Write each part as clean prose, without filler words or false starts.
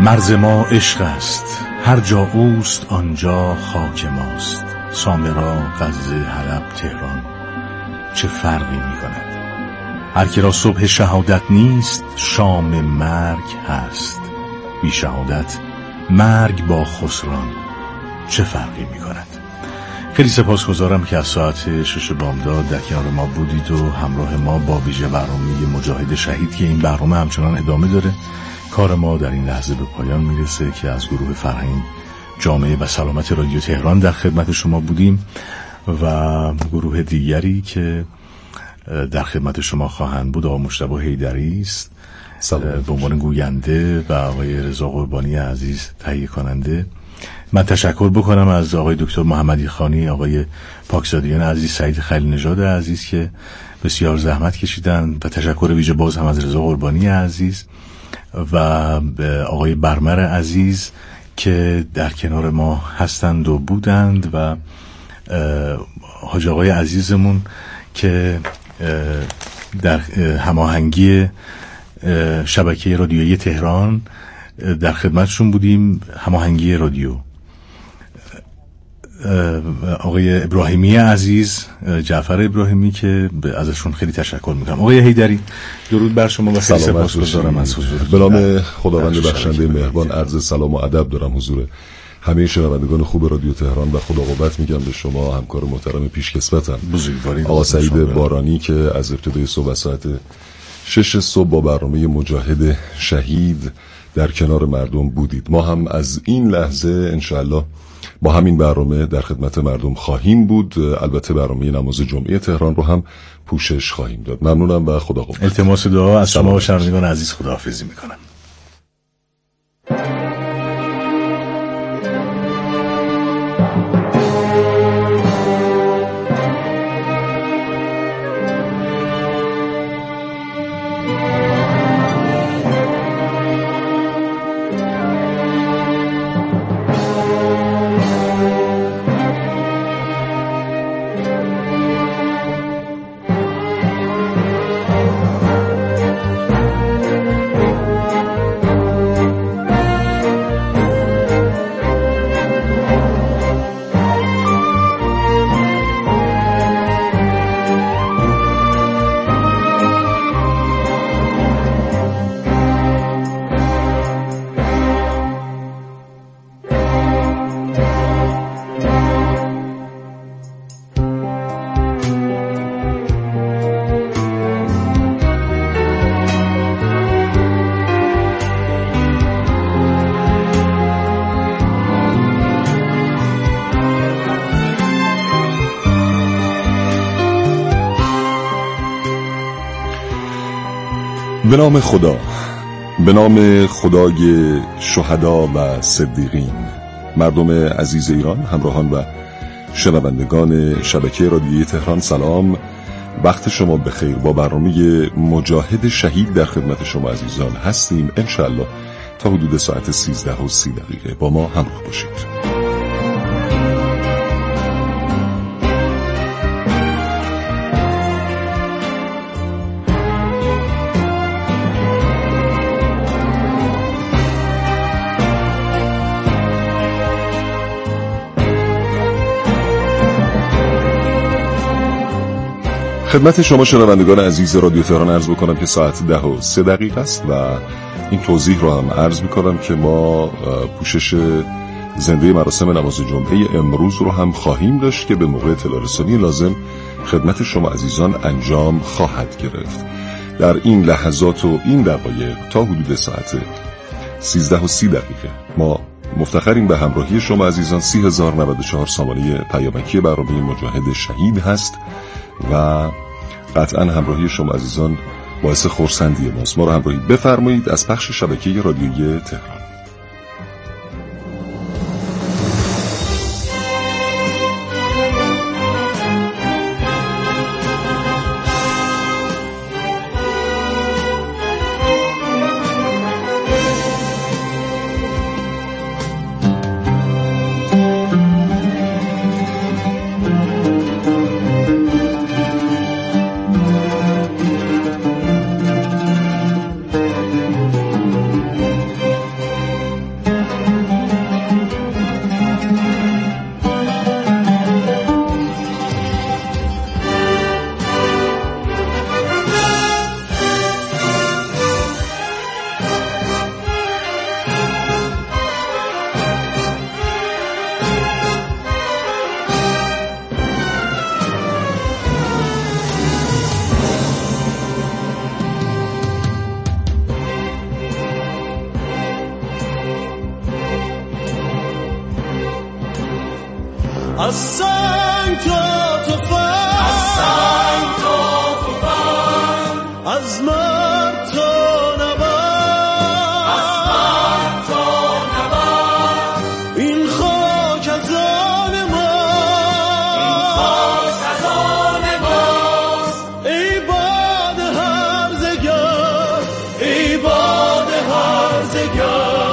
مرز ما عشق است، هر جا اوست آنجا خاک ماست. سامرا، غزه، حلب، تهران، چه فرقی می کند؟ هر که را صبح شهادت نیست، شام مرگ هست. بی شهادت مرگ با خسران، چه فرقی می کند؟ خیلی سپاسگزارم که از ساعت 6 بامداد در کنار ما بودید و همراه ما با ویژه برنامه مجاهد شهید که این برنامه همچنان ادامه داره. کار ما در این لحظه به پایان میرسه که از گروه فرهنگ جامعه و سلامت رادیو تهران در خدمت شما بودیم و گروه دیگری که در خدمت شما خواهند بود آقای مجتبی حیدری است به عنوان گوینده و آقای رضا قربانی عزیز تهیه کننده. من تشکر بکنم از آقای دکتر محمدی خانی، آقای پاکزادیان عزیز، سعید خلیل نژاد عزیز که بسیار زحمت کشیدن و تشکر ویژه باز هم از رضا قربانی عزیز و آقای برمر عزیز که در کنار ما هستند و بودند و حاج آقای عزیزمون که در هماهنگی شبکه رادیویی تهران در خدمتشون بودیم، هماهنگی رادیو. آقای ابراهیمی عزیز، جعفر ابراهیمی که ازشون خیلی تشکر میکنم. آقای حیدری درود بر شما و خیلی سپاسگزارم از حضورتون. به نام خداوند بخشنده مهربان عرض سلام و ادب دارم حضور همه شنوندگان خوب رادیو تهران و خدا قوت میگم به شما همکار محترم پیشکسوتم آقا سعید بارانی که از ابتدای صبح ساعت 6 صبح با برنامه مجاهد شهید در کنار مردم بودید. ما هم از این لحظه انشاءالله با همین برنامه در خدمت مردم خواهیم بود. البته برنامه نماز جمعه تهران رو هم پوشش خواهیم داد. ممنونم و خدا قوت. التماس دعا از شما و شنوندگان عزیز خداحافظی میکنم. به نام خدا، به نام خدای شهدا و صدیقین. مردم عزیز ایران، همراهان و شنوندگان شبکه رادیویی تهران سلام، وقت شما بخیر. با برنامه مجاهد شهید در خدمت شما عزیزان هستیم انشاءالله تا حدود ساعت 13:30 با ما همراه باشید. خدمت شما شنوندگان عزیز رادیو تهران عرض بکنم که ساعت 10:03 است و این توضیح رو هم عرض میکنم که ما پوشش زنده مراسم نماز جمعه امروز رو هم خواهیم داشت که به موقع اطلاع رسانی لازم خدمت شما عزیزان انجام خواهد گرفت. در این لحظات و این دقایق تا حدود ساعت 13:30 ما مفتخریم به همراهی شما عزیزان. 30,094 سامانه پیامکی برنامه مجاهد شهید هست و قطعا همراهی شما عزیزان باعث خرسندی ماست. ما رو همراهی بفرمایید از پخش شبکه رادیویی تهران. از سنگ تا تفنگ، از مرد تا نبرد، این خاک از آن ماست، ای باد هرزگاه، ای باد هرزگاه.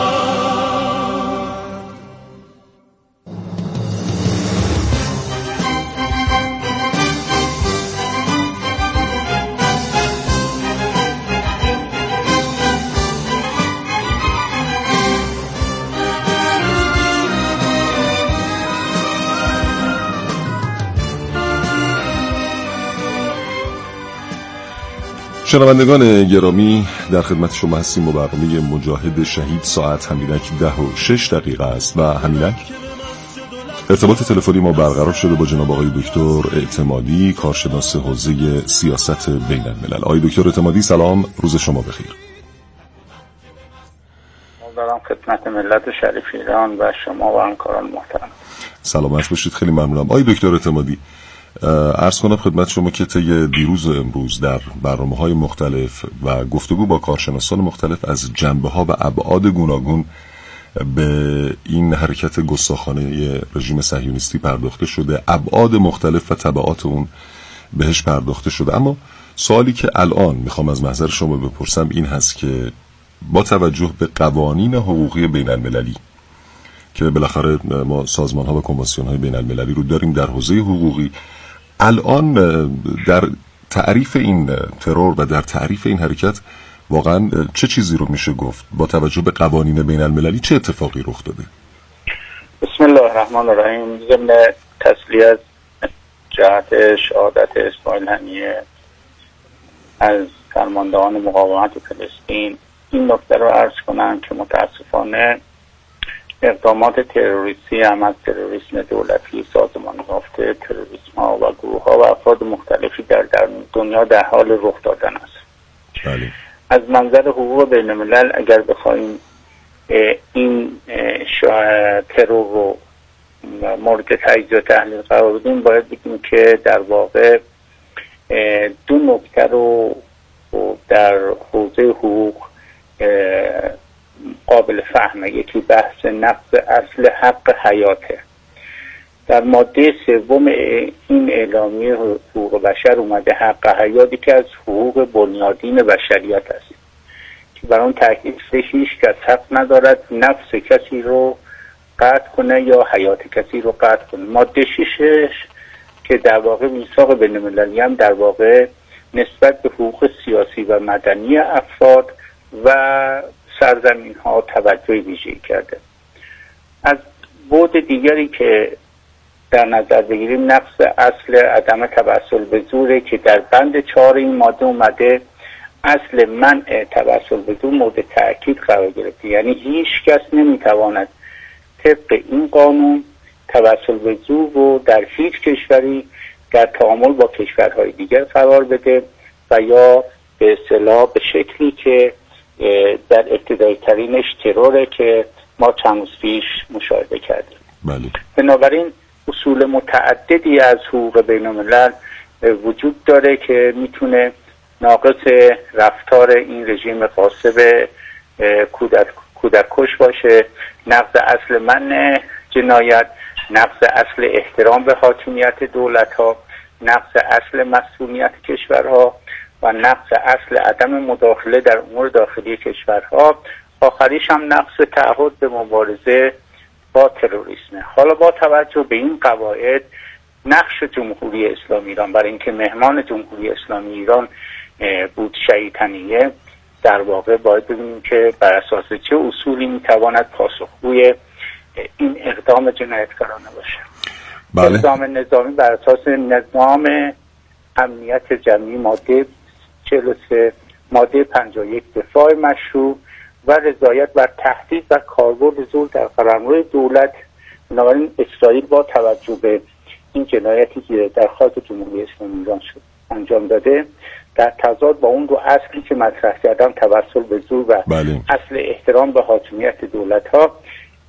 شنوندگان گرامی، در خدمت شما هستیم و برنامه مجاهد شهید ساعت همینک 10:06 است و همینک ارتباط تلفنی ما برقرار شده با جناب آقای دکتر اعتمادی، کارشناس حوزه سیاست بین الملل. آقای دکتر اعتمادی سلام، روز شما بخیر. دارم خدمت ملت شریف ایران و شما و همکاران محترم. سلامت باشید، خیلی ممنونم. آقای دکتر اعتمادی، عرض کنم خدمت شما که طی دیروز و امروز در برنامه‌های مختلف و گفتگو با کارشناسان مختلف از جنبه‌ها و ابعاد گوناگون به این حرکت گستاخانه رژیم صهیونیستی پرداخته شده، ابعاد مختلف و تبعات اون بهش پرداخته شده. اما سوالی که الان میخوام از محضر شما بپرسم این هست که با توجه به قوانین حقوقی بین المللی که بالاخره ما سازمان‌ها و کنوانسیون‌های بین المللی رو داریم در حوزه حقوقی، الان در تعریف این ترور و در تعریف این حرکت واقعا چه چیزی رو میشه گفت؟ با توجه به قوانین بین المللی چه اتفاقی رخ داده؟ بسم الله الرحمن الرحیم. ضمن تسلیه از جهت شهادت اسماعیل هنیه از فرماندهان مقاومت فلسطین این نکته رو عرض کنم که متاسفانه اقدامات تروریستی هم از تروریسم دولتی، سازمان یافته، تروریسم ها و گروه ها و افراد مختلفی در دنیا در حال رخ دادن است. بله. از منظر حقوق بین الملل اگر بخوایم این ترور رو مورد تجزیه و تحلیل قرار بدیم، باید بگیم که در واقع دو نکته رو در حوزه حقوق قابل فهمه. یکی بحث نقض اصل حق حیاته. در ماده 3 این اعلامیه حقوق بشر اومده حق حیاتی که از حقوق بنیادین بشریت است که بر اون تاکید هیچ کس حق ندارد نفس کسی رو قطع کنه یا حیات کسی رو قطع کنه. ماده 6 که در واقع میثاق بین المللی هم در واقع نسبت به حقوق سیاسی و مدنی افراد و سرزمین ها توجه ویژه‌ای کرده. از بعد دیگری که در نظر بگیریم نقض اصل عدم توسل به زوره که در بند 4 این ماده اومده اصل منع توسل به زور مورد تأکید قرار گرفته. یعنی هیچ کس نمیتواند طبق این قانون توسل به زور رو در هیچ کشوری در تعامل با کشورهای دیگر قرار بده و یا به اصطلاح به شکلی که در ابتدایی ترینش تروره که ما چند روز پیش مشاهده کردیم. بله. بنابراین اصول متعددی از حقوق بین الملل وجود داره که میتونه ناقص رفتار این رژیم غاصب کودککش باشه، نقض اصل منع جنایت، نقض اصل احترام به حاکمیت دولت‌ها، نقض اصل مسئولیت کشورها و نقض اصل عدم مداخله در امور داخلی کشورها، آخریش هم نقض تعهد به مبارزه با تروریسم. حالا با توجه به این قواعد نقش جمهوری اسلامی ایران برای اینکه مهمان جمهوری اسلامی ایران بود شهید هنیه، در واقع باید ببینیم که بر اساس چه اصولی میتواند پاسخگوی این اقدام جنایتکارانه باشه. بله. اقدام نظامی بر اساس نظام امنیت جمعی ماده 43 ماده 51 دفاع مشروع و رضایت بر تهدید و کاربرد زور در قلمرو دولت. بنابراین اسرائیل با توجه به این جنایتی که در خاک جمهوری اسلامی ایران شد انجام داده در تضاد با اون دو اصلی که مطرح کردم، توسل به زور و بله. اصل احترام به حاکمیت دولت ها،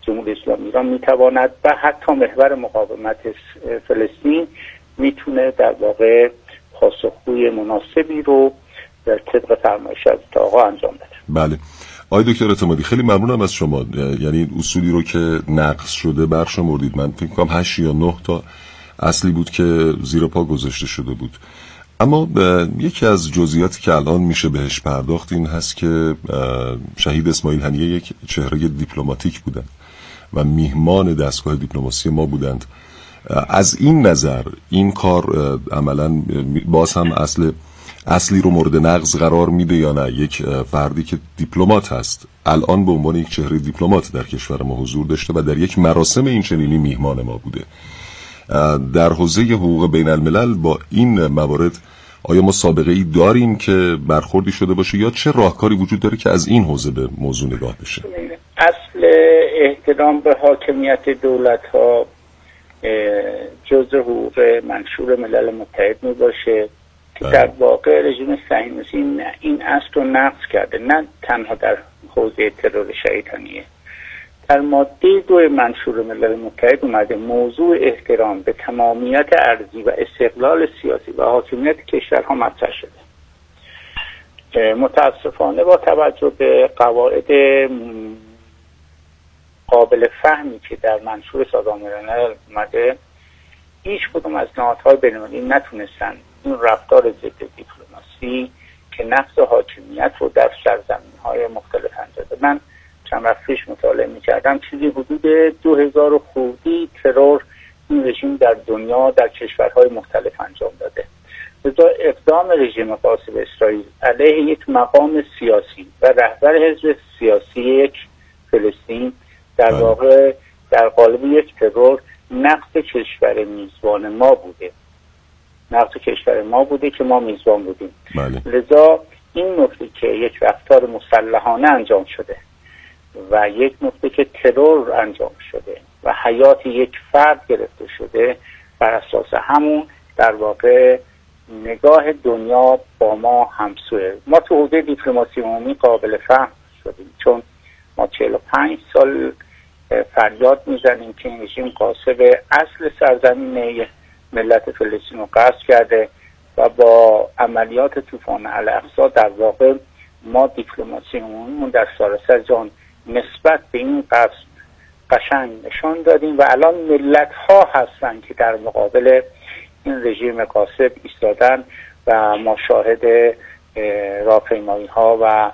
جمهوری اسلامی ایران میتواند و حتی محور مقاومت فلسطین میتونه در واقع پاسخگوی مناسبی رو در طبق فرمایش از آقا انجام بده. بله آقای دکتر اعتمادی خیلی ممنونم از شما. یعنی اصولی رو که نقض شده برشمردید. من فکر کنم 8 یا 9 تا اصلی بود که زیر پا گذاشته شده بود. اما یکی از جزئیاتی که الان میشه بهش پرداخت این هست که شهید اسماعیل هنیه یک چهره دیپلماتیک بودند و میهمان دستگاه دیپلماسی ما بودند. از این نظر این کار عملاً باز هم اصلی رو مورد نقض قرار میده یا نه؟ یک فردی که دیپلمات هست الان به عنوان یک چهره دیپلمات در کشور ما حضور داشته و در یک مراسم این چنینی میهمان ما بوده. در حوزه حقوق بین الملل با این موارد آیا ما سابقه ای داریم که برخوردی شده باشه یا چه راهکاری وجود داره که از این حوزه به موضوع نگاه بشه؟ اصل احترام به حاکمیت دولت ها جزء حقوق منشور ملل متحد می باشه که در واقع رژیم صهیونیستی این اصل رو نقض کرده، نه تنها در حوزه ترور شهید هنیه. در ماده 2 منشور ملل متحد اومده موضوع احترام به تمامیت ارضی و استقلال سیاسی و حاکمیت کشورها مطرح شده. متاسفانه با توجه به قواعد قابل فهمی که در منشور سازمان ملل اومده، هیچ کدوم از نهادهای بین‌المللی نتونستن این رفتار ضد دیپلماسی که نقض حاکمیت رو در سرزمین‌های مختلف انجام داده. من چند وقت پیش مطالعه می‌کردم چیزی حدود 2000 خردی ترور این رژیم در دنیا در کشورهای مختلف انجام داده. لذا اقدام رژیم غاصب اسرائیل علیه یک مقام سیاسی و رهبر حزب سیاسی یک فلسطین در واقع در قالب یک ترور نقض کشور میزبان ما بوده. نقض کشور ما بوده که ما میزبان بودیم. لذا این نکته که یک رفتار مسلحانه انجام شده و یک نکته که ترور انجام شده و حیات یک فرد گرفته شده، بر اساس همون در واقع نگاه دنیا با ما همسوه. ما تو حوزه دیپلماسی عمومی قابل فهم شدیم، چون ما 45 سال فریاد میزنیم که این رژیم غاصب اصل سرزمین ملت فلسطین رو غصب کرده و با عملیات طوفان الاقصی در واقع ما دیپلماسی عمومیمون در سراسر جهان نسبت به این غصب قشنگ نشان دادیم و الان ملت ها هستن که در مقابل این رژیم غاصب ایستادن و ما شاهد راهپیمایی ها و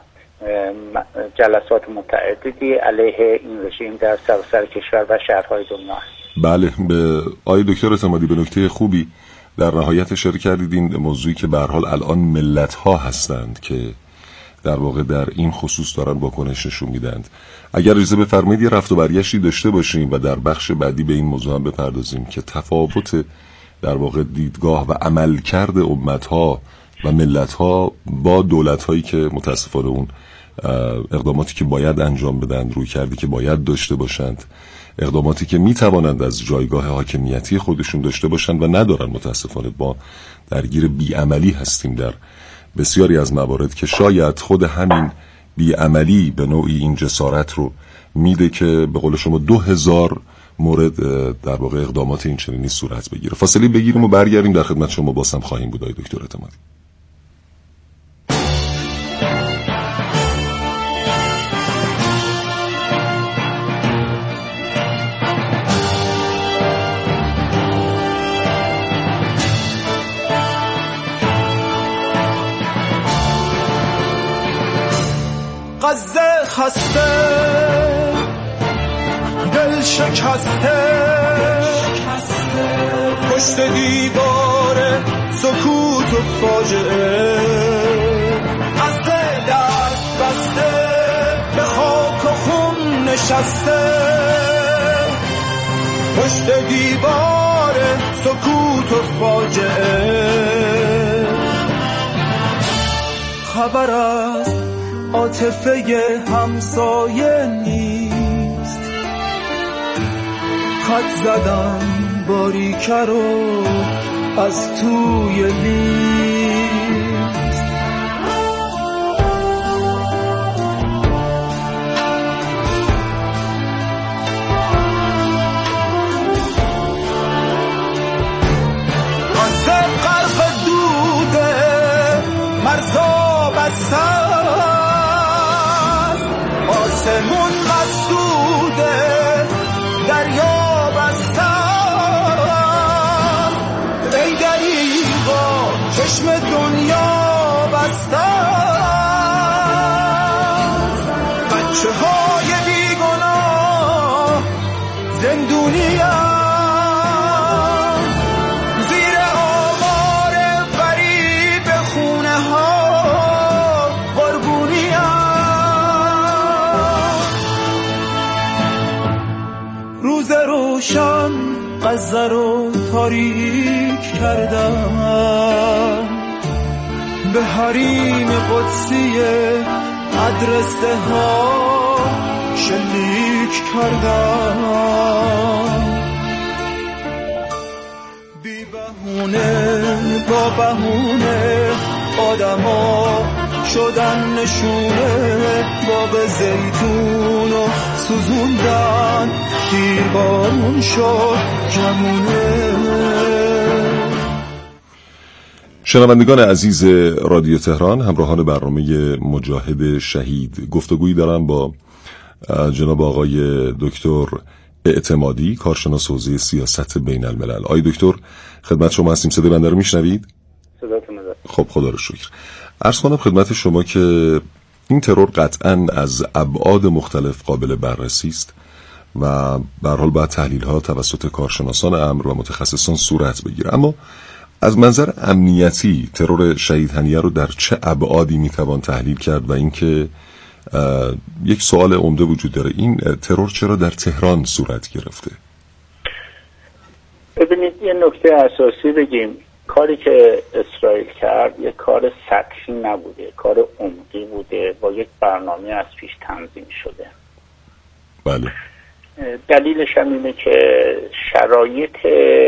جلسات متعددی علیه این رژیم در سراسر کشور و شهرهای دنیا است. بله، به آقای دکتر اعتمادی به نکته خوبی در نهایت اشاره کردید. این موضوعی که به هر حال الان ملت ها هستند که در واقع در این خصوص دارن واکنش نشون میدند. اگر اجازه بفرمایید یه رفت و برگشتی داشته باشیم و در بخش بعدی به این موضوع هم بپردازیم که تفاوت در واقع دیدگاه و عملکرد امت‌ها و ملت‌ها با دولت‌هایی که متاسفانه اون اقداماتی که باید انجام بدن، روی کردی که باید داشته باشند، اقداماتی که میتوانند از جایگاه حاکمیتی خودشون داشته باشند و ندارن، متاسفانه با درگیر بیعملی هستیم در بسیاری از موارد که شاید خود همین بیعملی به نوعی این جسارت رو میده که به قول شما 2000 مورد در واقع اقدامات این چنینی صورت بگیره. فاصله بگیریم و برگردیم در خدمت شما بازم خواهیم بود. آقای دکتر اعتمادی. غزه خسته، دل شکسته، پشت دیوار سکوت و فاجعه، از دست بسته به خاک و خون نشسته، پشت دیوار سکوت و فاجعه. خبر است عاطفه همسایه نیست، خط زدم باریکه رو از توی لیست. آسمون مسدوده دریا بستم ای دریغا چشم دنیا بستم بچه های بیگناه زندونیم زیر آوار فریب خونه ها قربونیم روز روشن غزه رو تاریک کردم به حریم قدسی مدرسه ها شلیک کردم بی بهونه با بهونه آدما شدن نشونه باغ زیتون و سوزوندن دیربارون شد جمونه. شنوندگان عزیز رادیو تهران، همراهان برنامه مجاهد شهید، گفتگویی دارم با جناب آقای دکتر اعتمادی، کارشناس حوزه سیاست بین الملل. آقای دکتر خدمت شما هستیم، صدای بنده رو میشنوید؟ صداتون میاد. خب خدا رو شکر. عرض کنم خدمت شما که این ترور قطعاً از ابعاد مختلف قابل بررسی است و به هر حال باید تحلیل‌ها توسط کارشناسان امر و متخصصان صورت بگیره، اما از منظر امنیتی ترور شهید هنیه رو در چه ابعادی میتوان تحلیل کرد و اینکه یک سوال عمده وجود داره، این ترور چرا در تهران صورت گرفته؟ ببینید یه نکته اساسی بگیم، کاری که اسرائیل کرد یک کار سطحی نبوده، کار عمقی بوده، با یک برنامه از پیش تنظیم شده. بله. دلیلش هم اینه که شرایط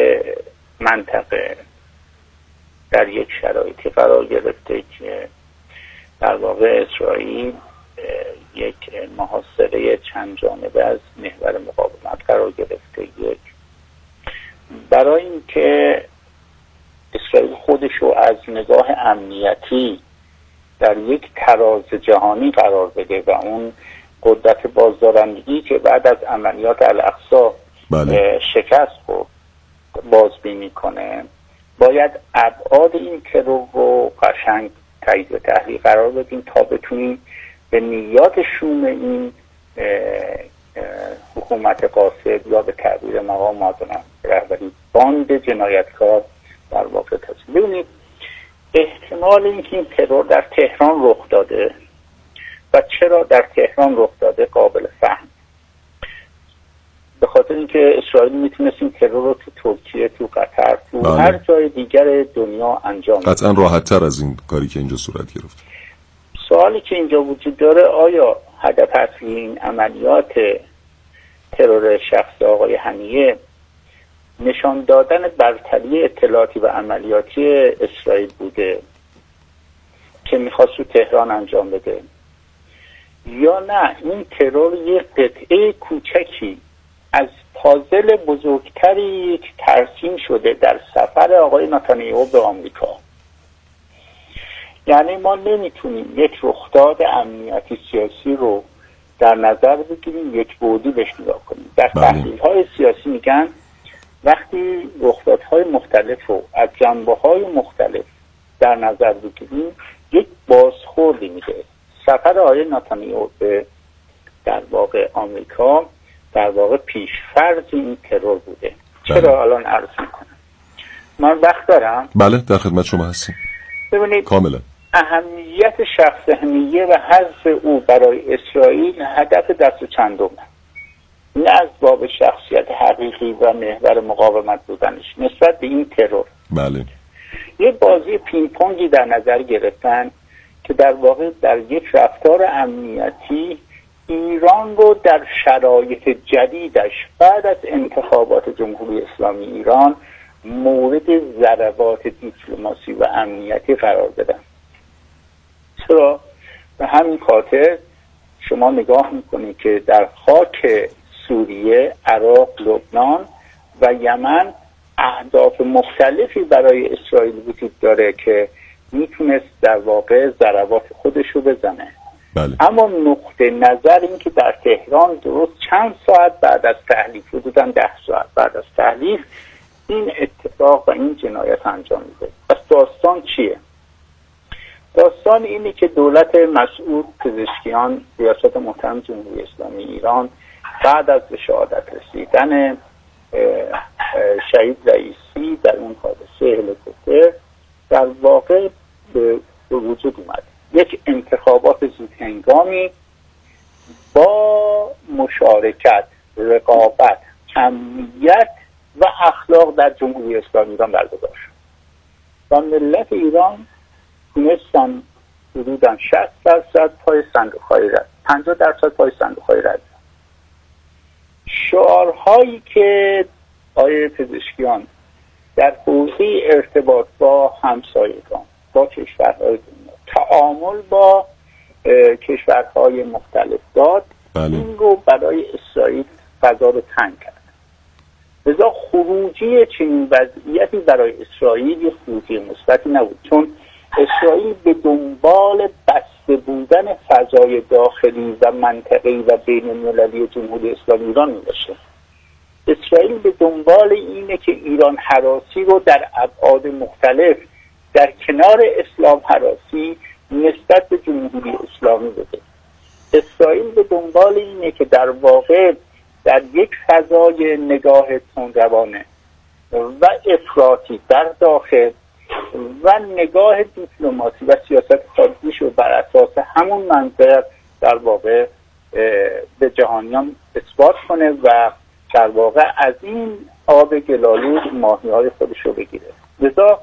منطقه در یک شرایطی قرار گرفته که در واقع اسرائیل یک محاصره چند جانبه از محور مقاومت قرار گرفته. یک برای اینکه اسرائیل خودش رو از نگاه امنیتی در یک تراز جهانی قرار بده و اون قدرت بازدارندگی که بعد از عملیات الاقصی شکست رو بازبینی کنه، باید ابعاد این ترور رو قشنگ تایید و تحلیل قرار بدیم تا بتونیم به نیات شوم این حکومت قاصد یا به تعبیر مقام معظم رهبری باند جنایتکار در واقع تصمیم. ببینید احتمال اینکه این ترور در تهران رخ داده و چرا در تهران رخ داده قابل فهم، به خاطر اینکه اسرائیل میتونست این ترور رو تو ترکیه، تو قطر، تو هر جای دیگر دنیا انجام بده. قطعا راحت تر از این کاری که اینجا صورت گرفت. سوالی که اینجا وجود داره، آیا هدف اصلی این عملیات ترور شخص آقای هنیه نشان دادن برتری اطلاعاتی و عملیاتی اسرائیل بوده که میخواست تو تهران انجام بده، یا نه این ترور یک قطعه کوچکی از پازل بزرگتری یک ترسیم شده در سفر آقای نتانیاهو به آمریکا؟ یعنی ما نمیتونیم یک رخداد امنیتی سیاسی رو در نظر بگیریم یک بعدی بهش نگاه کنیم. در تحلیل‌های سیاسی میگن وقتی رخدادهای مختلف رو از جنبه‌های مختلف در نظر بگیریم یک بازخوردی میده. سفر آقای نتانیاهو به در واقع آمریکا در واقع پیشفرض این ترور بوده. چرا الان عرض میکنم؟ من وقت دارم؟ بله در خدمت شما هستیم. ببینید کاملا اهمیت شخص هنیه و حذف او برای اسرائیل هدف دست چندمه، نه از باب شخصیت حقیقی و محور مقاومت بودنش نسبت به این ترور. بله. یه بازی پینگ پونگی در نظر گرفتن که در واقع در یک رفتار امنیتی ایران رو در شرایط جدیدش بعد از انتخابات جمهوری اسلامی ایران مورد ضربات دیپلماسی و امنیتی قرار بدن. چرا؟ به همین خاطر شما نگاه میکنید که در خاک سوریه، عراق، لبنان و یمن اهداف مختلفی برای اسرائیل وجود داره که میتونست در واقع ضربات خودش رو بزنه. بله. اما نقطه نظر این که در تهران درست چند ساعت بعد از تحلیف، حدوداً 10 ساعت بعد از تحلیف، این اتفاق و این جنایت انجام میده. پس داستان چیه؟ داستان اینه که دولت مسئول، پزشکیان، ریاست محترم جمهوری اسلامی ایران بعد از به شهادت رسیدن شهید رئیسی در اون حادثه هلیکوپتر در واقع به وجود اومد یک انتخابات زودهنگامی با مشارکت، رقابت، کمیت و اخلاق در جمهوری اسلامی ایران برگزار شد و ملت ایران تونستن حدوداً 60% پای صندوق‌های رای، 50% پای صندوق‌های رای. شعارهایی که آیه پزشکیان در حوزه ارتباط با همسایگان، با کشورهای دنیا، تعامل با کشورهای مختلف داد، این رو برای اسرائیل فضا رو تنگ کرد. لذا خروجی چنین وضعیتی برای اسرائیل یه خروجی مثبتی نبود، چون اسرائیل به دنبال بسته بودن فضای داخلی و منطقه‌ای و بین‌المللی جمهوری اسلامی ایران می‌باشه. اسرائیل به دنبال اینه که ایران هراسی رو در ابعاد مختلف در کنار اسلام هراسی نسبت به جمهوری اسلامی بده. اسرائیل به دنبال اینه که در واقع در یک فضای نگاه تندروانه و افراطی در داخل و نگاه دیپلماسی و سیاست خارجیش رو بر اساس همون منظر در واقع به جهانیان اثبات کنه و در واقع از این آب گلالود ماهی‌های خودش رو بگیره. لذا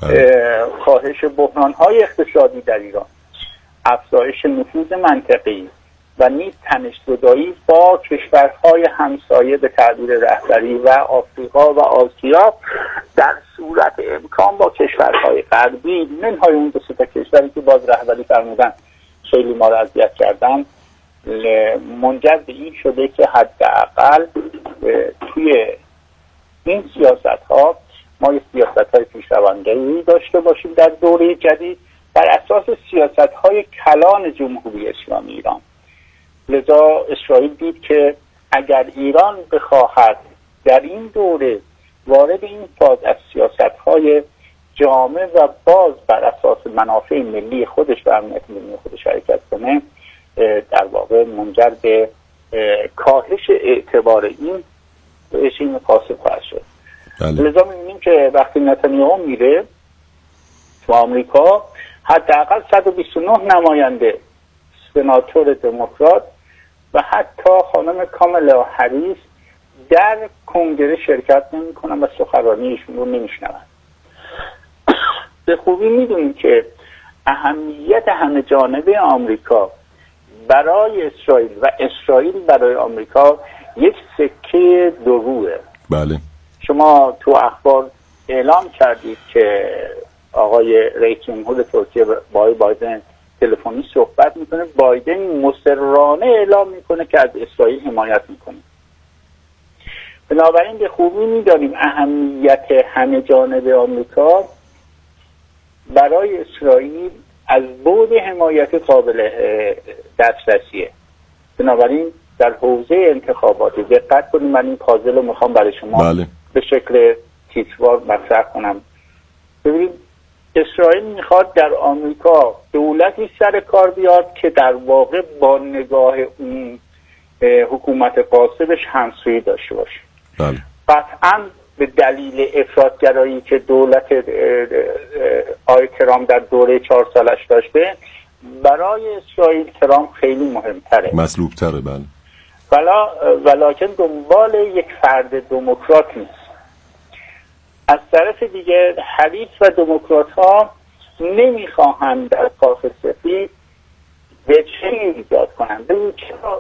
کاهش بحران‌های اقتصادی در ایران، افزایش نفوذ منطقی و نیز تنش‌زدایی با کشورهای همسایه به تعبیر رهبری و آفریقا و آسیا در صورت امکان با کشورهای غربی، منهای اون 2 تا کشوری که باز رهبری فرمودن خیلی ما را اذیت کردن، منجر به این شده که حداقل توی این سیاست‌ها ما سیاست‌های پیشرونده‌ای داشته باشیم در دوره جدید بر اساس سیاست‌های کلان جمهوری اسلامی ایران. لذا اسرائیل دید که اگر ایران بخواهد در این دوره وارد این فاز از سیاست‌های جامع و باز بر اساس منافع ملی خودش و امنیت ملی خودش حرکت کنه، در واقع منجر به کاهش اعتبار این رژیم فاسد خواهد شد. لذا می‌بینیم که وقتی نتانیاهو میره تو آمریکا، حداقل 129 نماینده سناتور دموکرات و حتی خانم کامالا هریس در کنگره شرکت نمی‌کنن و سخنرانی ایشون رو نمی‌شنون. به خوبی می‌دونیم که اهمیت همه جانبه آمریکا برای اسرائیل و اسرائیل برای آمریکا یک سکه دوروه. بله. شما تو اخبار اعلام کردید که آقای رئیس جمهور ترکیه با آقای بایدن تلفنی صحبت میکنه. بایدن مصرانه اعلام میکنه که از اسرائیل حمایت میکنه. بنابراین به خوبی میدانیم اهمیت همه جانبه آمریکا برای اسرائیل از بعد حمایت قابل دسترسیه. بنابراین در حوزه انتخاباتی دقت کنیم. من این پازل رو میخوام برای شما به شکل تیتروار مطرح کنم. ببینید، اسرائیل میخواد در آمریکا دولتی سر کار بیاد که در واقع با نگاه اون حکومت قاصدش همسویی داشته باشه. قطعاً به دلیل افراط‌گرایی که دولت آقای ترامپ در دوره 4 سالش داشته، برای اسرائیل ترامپ خیلی مهمتره، مطلوب‌تره. ولیکن دنبال یک فرد دموکرات نیست. از طرف دیگه حریص و دموکرات ها نمیخواهند در کاخ سفید وجهی ایجاد کنند. ببینید چرا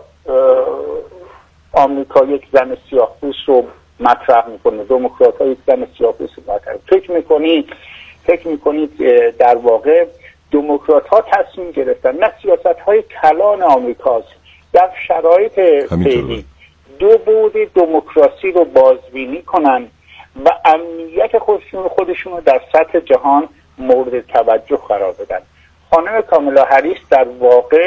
آمریکا یک زن سیاه‌پوست رو مطرح میکنه، دموکرات ها یک زن سیاه‌پوست رو مطرح. فکر میکنید در واقع دموکرات ها تصمیم گرفتن، نه سیاست های کلان آمریکاست، در شرایط فعلی 2 بعد دموکراسی رو بازبینی کنن و امنیت خودشون رو در سطح جهان مورد توجه قرار بدن. خانم کامالا هریس در واقع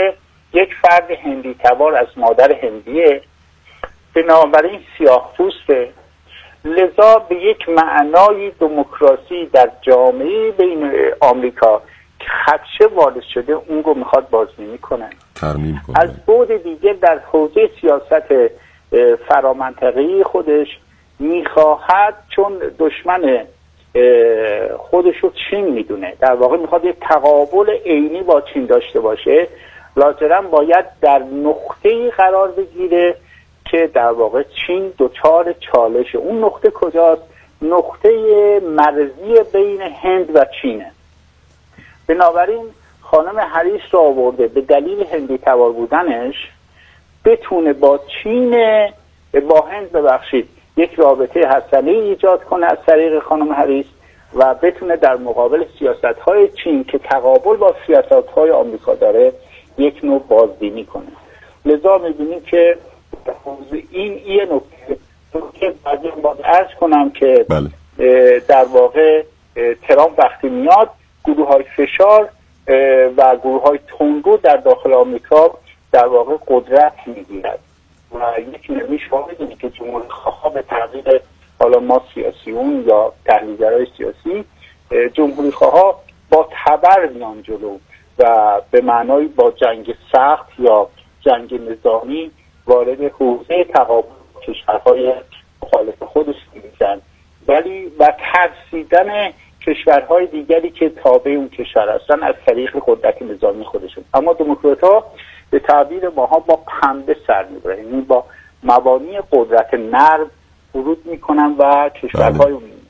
یک فرد هندی تبار از مادر هندیه، بنابراین سیاه پوسته، لذا به یک معنای دموکراسی در جامعه بین آمریکا که خدشه وارد شده اون رو میخواد بازبینی کنه. ترمیم کنه. از بعد دیگه در حوزه سیاست فرامنطقه‌ای خودش میخواهد، چون دشمن خودش رو چین میدونه، در واقع میخواد یک تقابل عینی با چین داشته باشه، لازما باید در نقطه‌ای قرار بگیره که در واقع چین دچار چالشه. اون نقطه کجاست؟ نقطه مرزی بین هند و چینه. بنابراین خانم هریس رو آورده به دلیل هندی تبار بودنش بتونه با هند یک رابطه حسنه ایجاد کنه از طریق خانم هریس و بتونه در مقابل سیاست‌های چین که تقابل با سیاست‌های آمریکا داره یک نوع بازبینی کنه. لذا می‌بینیم که این یه نکته که باید عرض کنم که بله. در واقع ترامپ وقتی میاد گروه‌های فشار و گروه‌های تندرو در داخل آمریکا در واقع قدرت می‌گیرد و یک نمیش واقعی که جمهوری‌خواها به تغییر، حالا ما سیاسیون یا تحلیلگرای سیاسی، جمهوری‌خواها با تبر میان جلو و به معنای با جنگ سخت یا جنگ نظامی وارد حوزه تقابل کشورهای مخالف خودش میشن، ولی و ترسیدن کشورهای دیگری که تابع اون کشور هستن از طریق قدرت نظامی خودشون. اما دموکرات‌ها به تعبیر ماها با پنبه سر میبرن، یعنی با مبانی قدرت نرم ورود میکنن و کشورهای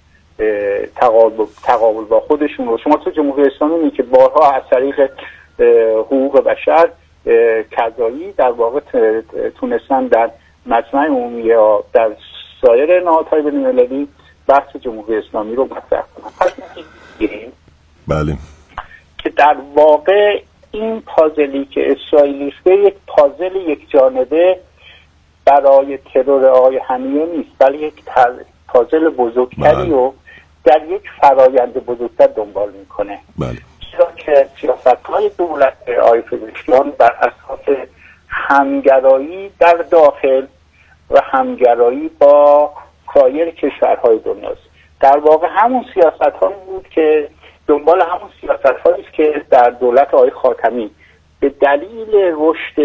تقابل با خودشون رو. شما تو جمهوری اسلامی که بارها از طریق حقوق بشر کذایی در واقع تونستن در مجمع عمومی یا در سایر نهادهای بین‌المللی بحث جمهوری اسلامی رو مطرح کنن. پس می‌گیریم بله که در واقع این پازلی که اسرائیل ریخته یک پازل یک جانبه برای ترور آقای هنیه نیست، ولی یک پازل بزرگتری رو در یک فرایند بزرگتر دنبال میکنه. بله. چرا که سیاست‌های دولت آقای پزشکیان بر اساس همگرایی در داخل و همگرایی با سایر کشورهای دنیاست. در واقع همون سیاست‌هایی بود که دنبال همون سیاست‌هایی است که در دولت آقای خاتمی به دلیل رشد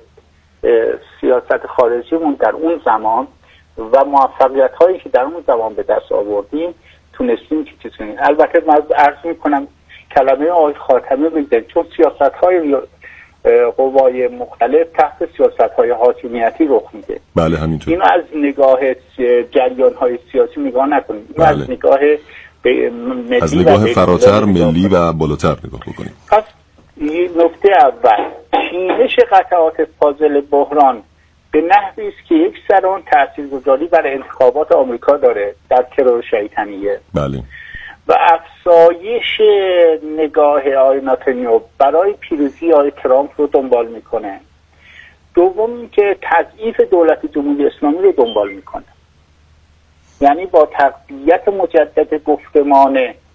سیاست خارجیمون در اون زمان و موفقیت‌هایی که در اون زمان به دست آوردیم تونستیم که چیز کنیم. البته من عرض می‌کنم کلمه آقای خاتمی بگذاریم، چون سیاست‌های قوای مختلف تحت سیاست‌های حاکمیتی رخ میده. بله همینطور. اینو از نگاه جریان‌های سیاسی نگاه نکنیم. بله. از نگاه ملی، از نگاه فراتر، ملی و بالاتر نگاه بکنیم. پس این نکته اول، چینش قطعات پازل بحران به نحوی است که یک سران تاثیرگذاری بر انتخابات آمریکا داره در ترور شیطانیه. بله. و افزایش نگاه آقای نتانیاهو برای پیروزی آقای ترامپ رو دنبال میکنه. دوم اینکه تضعیف دولت جمهوری اسلامی رو دنبال میکنه، یعنی با تقویت مجدد گفتمان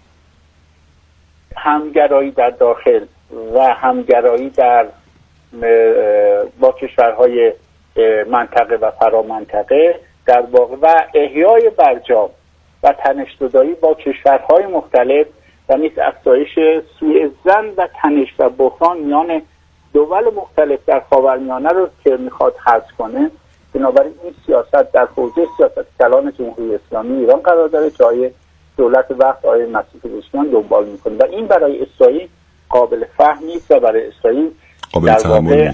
همگرایی در داخل و همگرایی در با کشورهای منطقه و فرامنطقه در واقع و احیای برجام و تنش‌زدایی با کشورهای مختلف و نیز افزایش سوء ظن و تنش و بحران میان دول مختلف در خاورمیانه رو که میخواد حذف کنه. بنابراین این سیاست در حوزه سیاست کلان جمهوری اسلامی ایران قرار داره، جای دولت وقت آقای مسعود پزشکیان دنبال میکنه و این برای اسرائیل قابل فهم نیست و برای اسرائیل در واقع